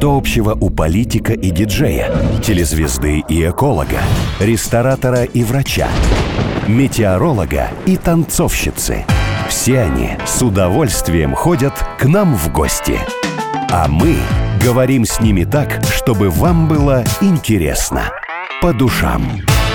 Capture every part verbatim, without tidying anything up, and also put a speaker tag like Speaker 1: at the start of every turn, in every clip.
Speaker 1: Что общего у политика и диджея, телезвезды и эколога, ресторатора и врача, метеоролога и танцовщицы? Все они с удовольствием ходят к нам в гости. А мы говорим с ними так, чтобы вам было интересно. По душам.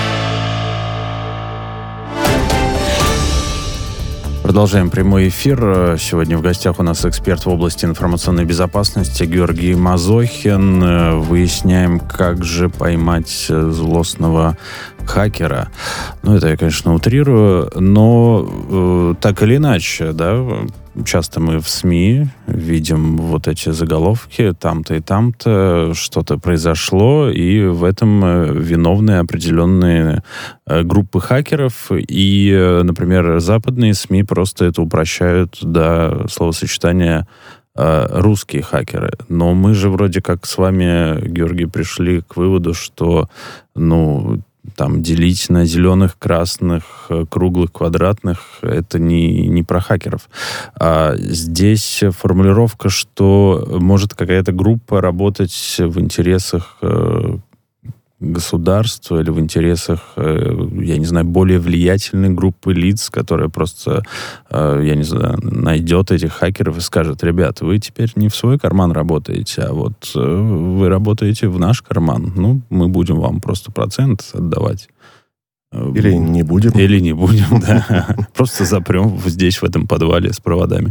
Speaker 2: Продолжаем прямой эфир. Сегодня в гостях у нас эксперт в области информационной безопасности Георгий Мазохин. Выясняем, как же поймать злостного хакера. Ну, это я, конечно, утрирую, но э, так или иначе, да, часто мы в СМИ видим вот эти заголовки, там-то и там-то что-то произошло, и в этом виновны определенные группы хакеров, и, например, западные СМИ просто это упрощают до словосочетания русские хакеры. Но мы же вроде как с вами, Георгий, пришли к выводу, что, ну, там, делить на зеленых, красных, круглых, квадратных, это не, не про хакеров. А здесь формулировка, что может какая-то группа работать в интересах э, государства или в интересах, э, я не знаю, более влиятельной группы лиц, которая просто, э, я не знаю, найдет этих хакеров и скажет: ребята, вы теперь не в свой карман работаете, а вот э, вы работаете в наш карман. Ну, мы будем вам просто процент отдавать.
Speaker 3: Или не будем.
Speaker 2: Или не будем, да. Просто запрем здесь, в этом подвале с проводами.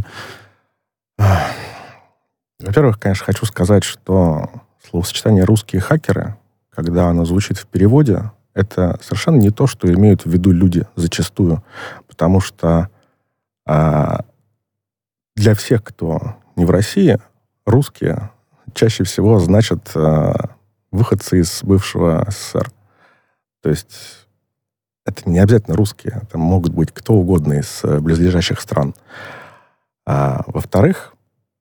Speaker 3: Во-первых, конечно, хочу сказать, что словосочетание «русские хакеры», когда оно звучит в переводе, это совершенно не то, что имеют в виду люди зачастую. Потому что а, для всех, кто не в России, русские чаще всего значат а, выходцы из бывшего СССР. То есть это не обязательно русские, это могут быть кто угодно из близлежащих стран. А, во-вторых,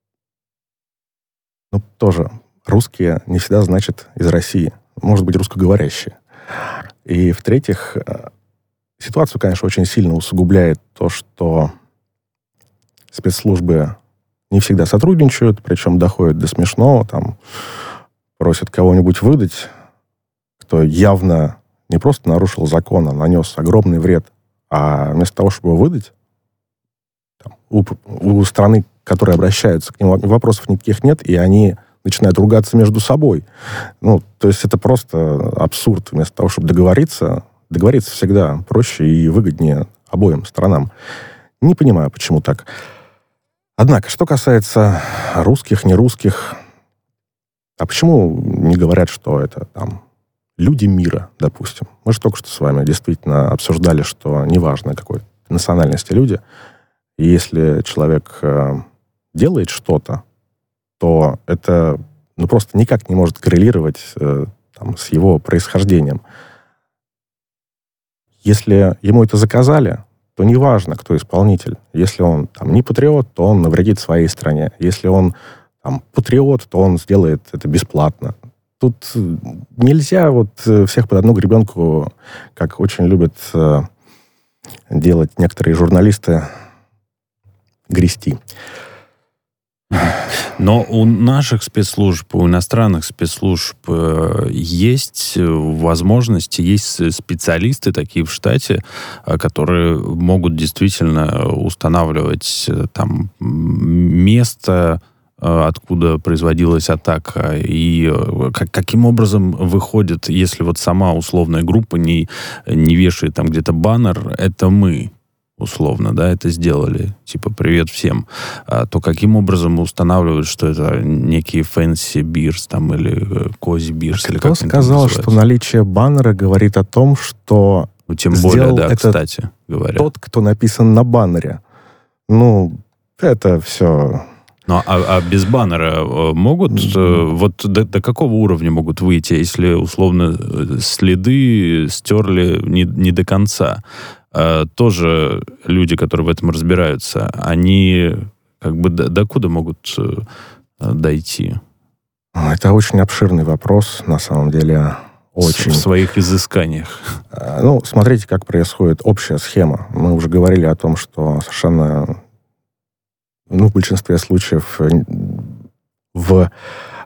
Speaker 3: ну, тоже русские не всегда значат из России. Может быть, русскоговорящие. И, в-третьих, ситуацию, конечно, очень сильно усугубляет то, что спецслужбы не всегда сотрудничают, причем доходят до смешного, там, просят кого-нибудь выдать, кто явно не просто нарушил закон, а нанес огромный вред, а вместо того, чтобы его выдать, там, у, у страны, которые обращаются к ним, вопросов никаких нет, и они начинают ругаться между собой. Ну, то есть это просто абсурд. Вместо того, чтобы договориться, договориться всегда проще и выгоднее обоим сторонам. Не понимаю, почему так. Однако, что касается русских, нерусских, а почему не говорят, что это там люди мира, допустим? Мы же только что с вами действительно обсуждали, что неважно, какой национальности люди, если человек э, делает что-то, то это ну, просто никак не может коррелировать э, там, с его происхождением. Если ему это заказали, то неважно, кто исполнитель. Если он там, не патриот, то он навредит своей стране. Если он там, патриот, то он сделает это бесплатно. Тут нельзя вот всех под одну гребенку, как очень любят э, делать некоторые журналисты, грести.
Speaker 2: Но у наших спецслужб, у иностранных спецслужб э, есть возможности, есть специалисты такие в штате, которые могут действительно устанавливать там место, откуда производилась атака, и как, каким образом выходит, если вот сама условная группа не, не вешает там где-то баннер, это мы, условно, да, это сделали, типа «привет всем», а, то каким образом устанавливают, что это некий Fancy Beers там, или Cozy Beers,
Speaker 3: а
Speaker 2: или
Speaker 3: кто
Speaker 2: как
Speaker 3: сказал, что наличие баннера говорит о том, что
Speaker 2: ну, тем более, да,
Speaker 3: это
Speaker 2: кстати говоря.
Speaker 3: Тот, кто написан на баннере. Ну, это все...
Speaker 2: Ну, а, а без баннера могут, mm-hmm. вот до, до какого уровня могут выйти, если, условно, следы стерли не, не до конца? А, тоже люди, которые в этом разбираются, они как бы до, до куда могут дойти?
Speaker 3: Это очень обширный вопрос, на самом деле. Очень.
Speaker 2: В своих изысканиях.
Speaker 3: Ну, смотрите, как происходит общая схема. Мы уже говорили о том, что совершенно... Ну, в большинстве случаев в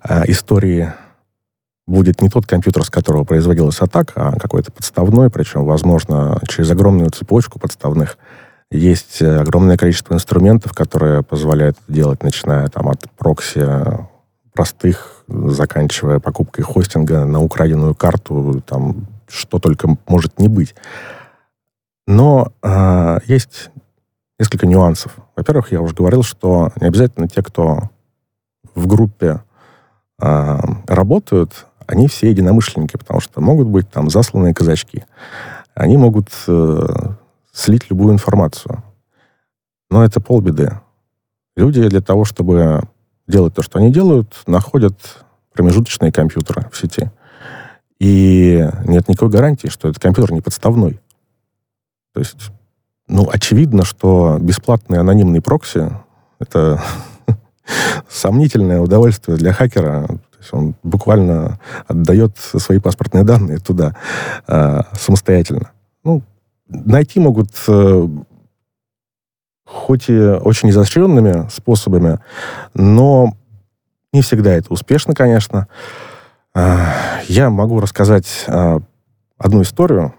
Speaker 3: истории будет не тот компьютер, с которого производилась атака, а какой-то подставной, причем, возможно, через огромную цепочку подставных. Есть огромное количество инструментов, которые позволяют это делать, начиная там, от прокси простых, заканчивая покупкой хостинга на украденную карту, там, что только может не быть. Но э, есть несколько нюансов. Во-первых, я уже говорил, что не обязательно те, кто в группе э, работают, они все единомышленники, потому что могут быть там засланные казачки. Они могут э, слить любую информацию. Но это полбеды. Люди для того, чтобы делать то, что они делают, находят промежуточные компьютеры в сети. И нет никакой гарантии, что этот компьютер не подставной. То есть, ну, очевидно, что бесплатный анонимный прокси — это сомнительное удовольствие для хакера. То есть он буквально отдает свои паспортные данные туда э, самостоятельно. Ну, найти могут э, хоть и очень изощренными способами, но не всегда это успешно, конечно. Э, я могу рассказать э, одну историю,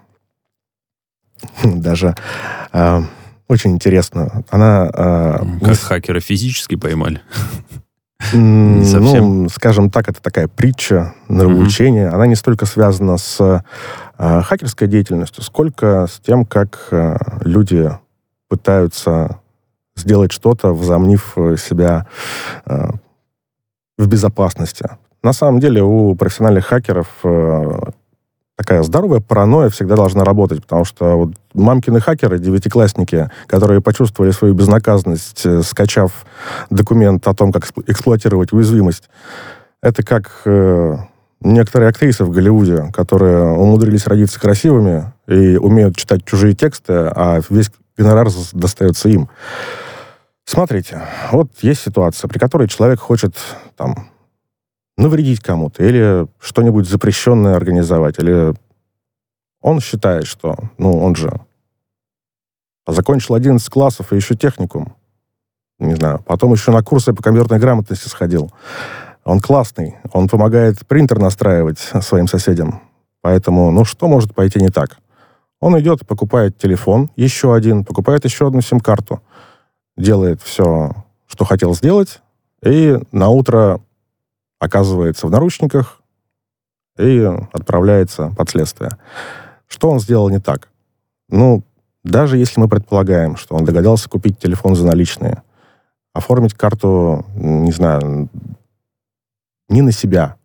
Speaker 3: даже э, очень интересно. Она... Э,
Speaker 2: как
Speaker 3: не...
Speaker 2: хакера физически поймали? Не совсем.
Speaker 3: Ну, скажем так, это такая притча, нравоучение. Mm-hmm. Она не столько связана с э, хакерской деятельностью, сколько с тем, как э, люди пытаются сделать что-то, возомнив себя э, в безопасности. На самом деле у профессиональных хакеров э, такая здоровая паранойя всегда должна работать, потому что вот мамкины хакеры, девятиклассники, которые почувствовали свою безнаказанность, скачав документ о том, как эксплуатировать уязвимость, это как э, некоторые актрисы в Голливуде, которые умудрились родиться красивыми и умеют читать чужие тексты, а весь гонорар достается им. Смотрите, вот есть ситуация, при которой человек хочет там навредить кому-то или что-нибудь запрещенное организовать, или он считает, что, ну, он же закончил одиннадцать классов и еще техникум, не знаю, потом еще на курсы по компьютерной грамотности сходил. Он классный, он помогает принтер настраивать своим соседям, поэтому, ну, что может пойти не так? Он идет, покупает телефон, еще один, покупает еще одну сим-карту, делает все, что хотел сделать, и на утро оказывается в наручниках и отправляется под следствие. Что он сделал не так? Ну, даже если мы предполагаем, что он догадался купить телефон за наличные, оформить карту, не знаю, не на себя.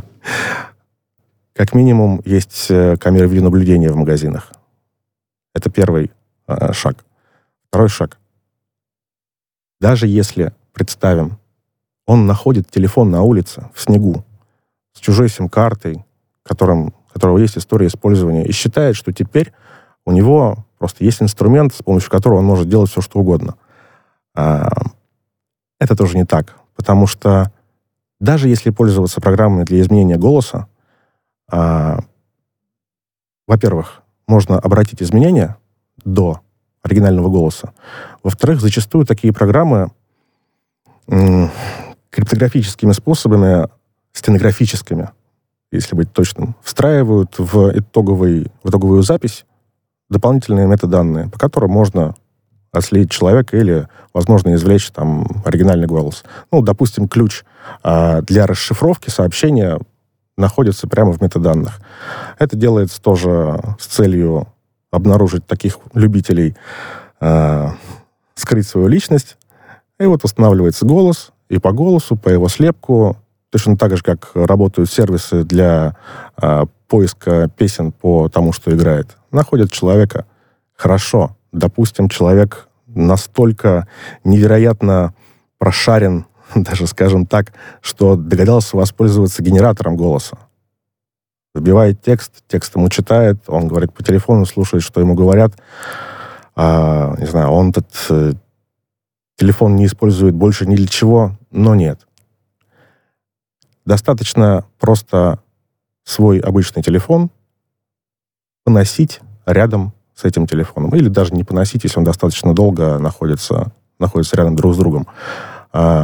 Speaker 3: Как минимум, есть камеры видеонаблюдения в магазинах. Это первый э, шаг. Второй шаг. Даже если, представим, он находит телефон на улице, в снегу, с чужой сим-картой, которым, у которого есть история использования, и считает, что теперь у него просто есть инструмент, с помощью которого он может делать все, что угодно. А, это тоже не так. Потому что даже если пользоваться программой для изменения голоса, а, во-первых, можно обратить изменения до оригинального голоса. Во-вторых, зачастую такие программы м- криптографическими способами, стенографическими, если быть точным, встраивают в, итоговый, в итоговую запись дополнительные метаданные, по которым можно отследить человека или, возможно, извлечь там оригинальный голос. Ну, допустим, ключ а, для расшифровки сообщения находится прямо в метаданных. Это делается тоже с целью обнаружить таких любителей а, скрыть свою личность. И вот устанавливается голос, и по голосу, по его слепку, точно так же, как работают сервисы для а, поиска песен по тому, что играет, находят человека. Хорошо. Допустим, человек настолько невероятно прошарен, даже, скажем так, что догадался воспользоваться генератором голоса. Вбивает текст, текст ему читает, он говорит по телефону, слушает, что ему говорят. А, не знаю, он этот э, телефон не использует больше ни для чего, но нет. Достаточно просто свой обычный телефон поносить рядом с этим телефоном. Или даже не поносить, если он достаточно долго находится, находится рядом друг с другом. А,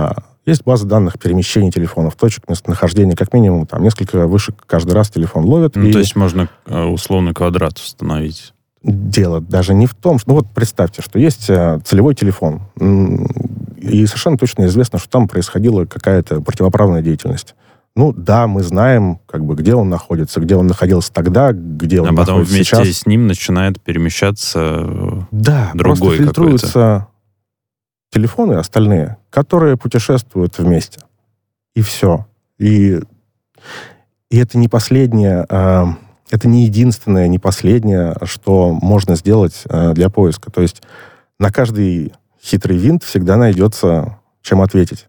Speaker 3: Есть база данных перемещений телефонов, точек местонахождения, как минимум, там, несколько вышек каждый раз телефон ловят.
Speaker 2: Ну,
Speaker 3: и...
Speaker 2: то есть можно условно квадрат установить.
Speaker 3: Дело даже не в том, что... Ну, вот представьте, что есть целевой телефон, и совершенно точно известно, что там происходила какая-то противоправная деятельность. Ну, да, мы знаем, как бы, где он находится, где он находился тогда, где он
Speaker 2: а потом
Speaker 3: находится
Speaker 2: вместе
Speaker 3: сейчас.
Speaker 2: с ним начинает перемещаться
Speaker 3: да,
Speaker 2: другой
Speaker 3: просто фильтруются
Speaker 2: какой-то.
Speaker 3: телефоны остальные, которые путешествуют вместе. И все. И, и это не последнее, а, это не единственное, не последнее, что можно сделать а, для поиска. То есть на каждый хитрый винт всегда найдется, чем ответить.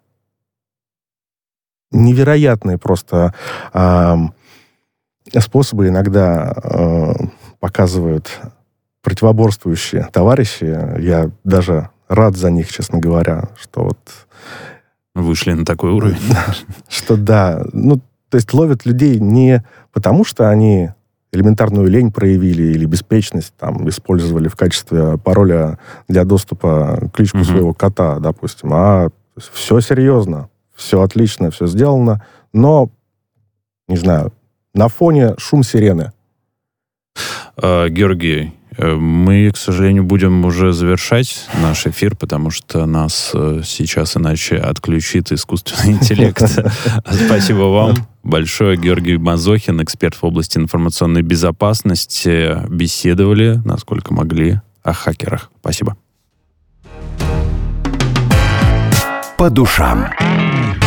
Speaker 3: Невероятные просто э, способы иногда э, показывают противоборствующие товарищи. Я даже рад за них, честно говоря, что вот...
Speaker 2: Вышли на такой уровень.
Speaker 3: Что да. Ну, то есть ловят людей не потому, что они элементарную лень проявили или беспечность там использовали в качестве пароля для доступа к личку своего кота, допустим, а все серьезно. Все отлично, все сделано, но, не знаю, на фоне шум сирены.
Speaker 2: А, Георгий, мы, к сожалению, будем уже завершать наш эфир, потому что нас сейчас иначе отключит искусственный интеллект. Спасибо вам большое. Георгий Мазохин, эксперт в области информационной безопасности. Беседовали, насколько могли, о хакерах. Спасибо.
Speaker 1: По душам.